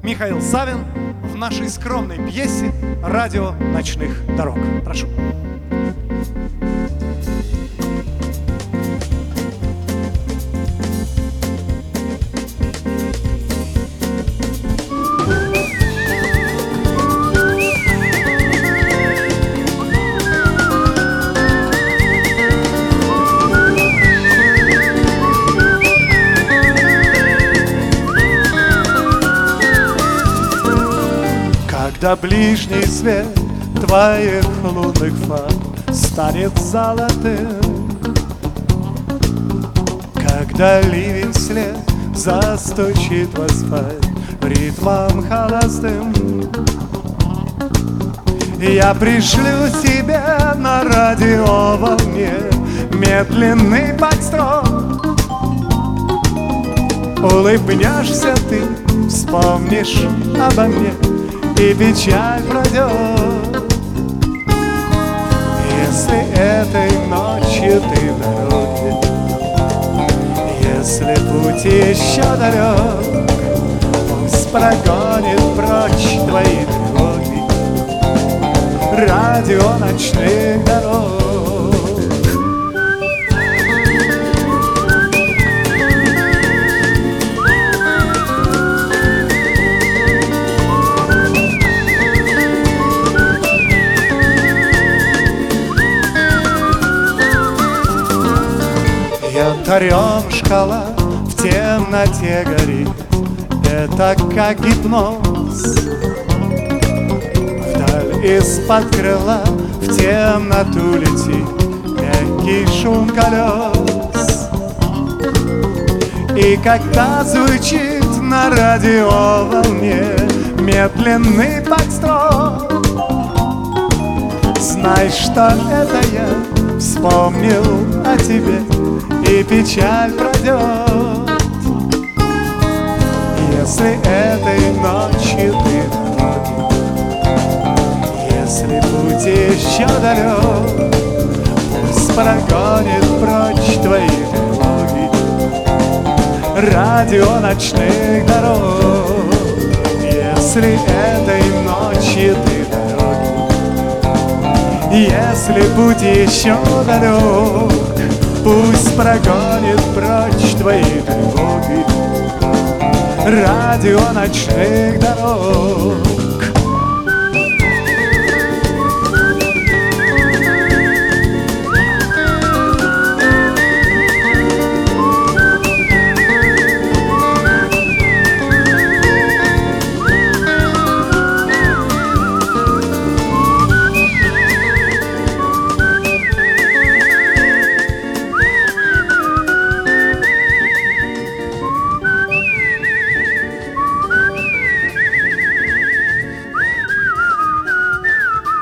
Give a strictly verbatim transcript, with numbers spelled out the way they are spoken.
Михаил Савин в нашей скромной пьесе «Радио ночных дорог». Прошу. Когда ближний свет твоих лунных фар станет золотым, когда ливень след застучит в асфальт ритмом холостым, я пришлю тебе на радиоволне медленный подстрок. Улыбнешься ты, вспомнишь обо мне, и печаль пройдет. Если этой ночью ты в дороге, если путь еще далек, пусть прогонит прочь твои тревоги радио ночных дорог. Янтарем шкала в темноте горит, это как гипноз. Вдаль из-под крыла в темноту летит мягкий шум колес. И когда звучит на радиоволне медленный подстрок, знай, что это я вспомнил о тебе, и печаль пройдет. Если этой ночью ты в дороге, если путь еще далек, пусть прогонит прочь твои тревоги радио ночных дорог. Если этой ночью ты в дороге, если путь еще далек, пусть прогонит прочь твои тревоги радио ночных дорог.